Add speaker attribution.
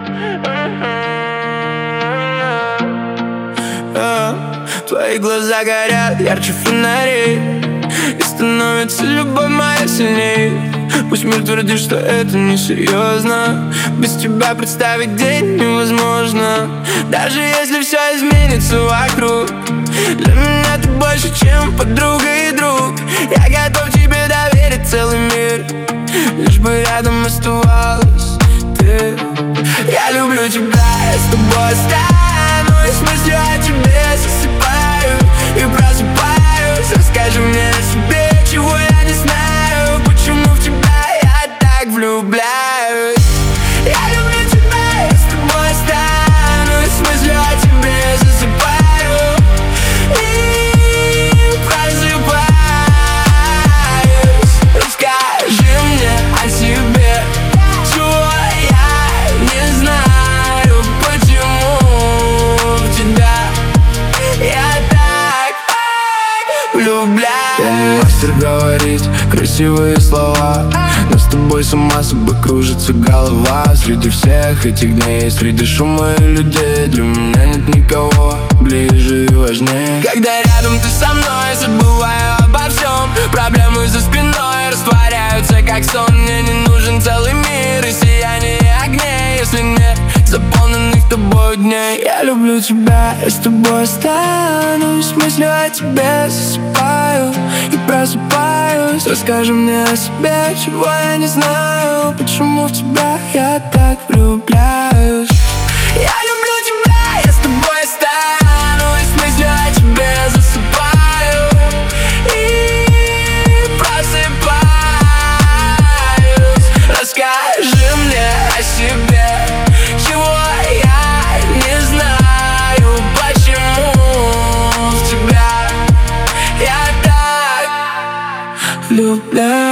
Speaker 1: Твои глаза горят ярче фонарей, и становится любовь моя сильней. Пусть мир твердит, что это несерьезно, без тебя представить день невозможно. Даже если все изменится вокруг, для меня ты больше, чем подруга и друг. Я готов тебе доверить целый мир, лишь бы рядом оставалась ты. Я люблю тебя, я с тобой останусь, мыслью о тебе засыпаю и просыпаюсь. Расскажи мне о себе, чего я не знаю, почему в тебя я так влюбляюсь. Я люблю тебя, я с тобой останусь, мыслью о тебе засыпаю и просыпаюсь. Расскажи мне о себе, чего я не знаю, почему в тебя я так влюбляюсь. Я не мастер говорить красивые слова, но с тобой сама собой кружится голова. Среди всех этих дней, среди шума и людей, для меня нет никого ближе и важнее. Когда рядом ты со мной, забываю обо всем. Проблемы за спиной растворяются как сон. Мне не нужен целый мир и сияние огней, если нет заполненных тобой дней. Я люблю тебя, я с тобой останусь, мыслью о тебе засыпаю и просыпаюсь. Расскажи мне о себе, чего я не знаю, почему в тебя я так влюбляюсь. Я люблю тебя, я с тобой останусь, мыслью о тебе засыпаю и просыпаюсь. Расскажи мне о себе, чего я не знаю, почему в тебя я так влюбляюсь.